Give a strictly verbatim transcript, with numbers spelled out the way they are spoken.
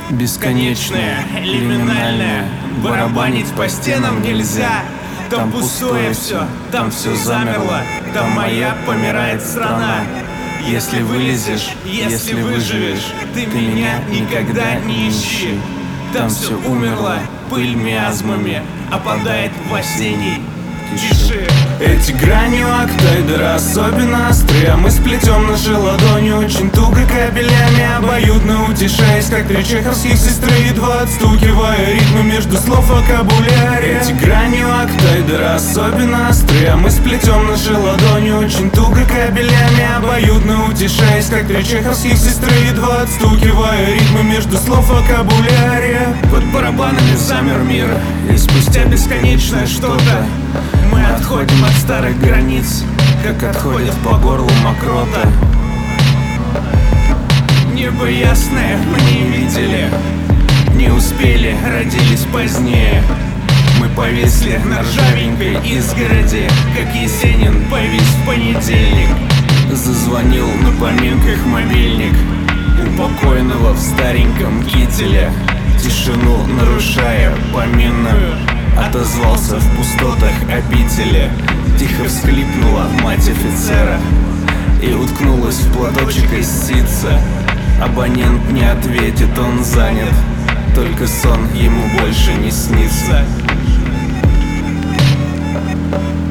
Бесконечное, лиминальное, барабанить по стенам нельзя. Там пустое все, там все замерло, там моя помирает страна. Если вылезешь, если выживешь, ты меня никогда не ищи. Там все умерло, пыль миазмами опадает в осенней тиши. Эти грани у октайдера особенно острые, а мы сплетем наши ладони очень туго кабелями, обоюдно утешаясь, как три чеховских сестры, едва отстукивая ритмы между слов вокабуляре. Эти грани у октайдера особенно острые, а мы сплетем наши ладони очень туго кабелями, обоюдно утешаясь, как три чеховских сестры, едва отстукивая ритмы между слов вокабуляре. Под барабанами замер мир, и спустя бесконечное что-то мы отходим от старых границ, как отходит по горлу мокрота. Небо ясное мы не видели, не успели, родились позднее. Мы повисли на ржавенькой изгороди, как Есенин повис в понедельник. Зазвонил на поминках мобильник у покойного в стареньком кителе, тишину нарушая поминную. Отозвался в пустотах обители. Тихо всхлипнула мать офицера и уткнулась в платочек из ситца. Абонент не ответит, он занят, только сон ему больше не снится.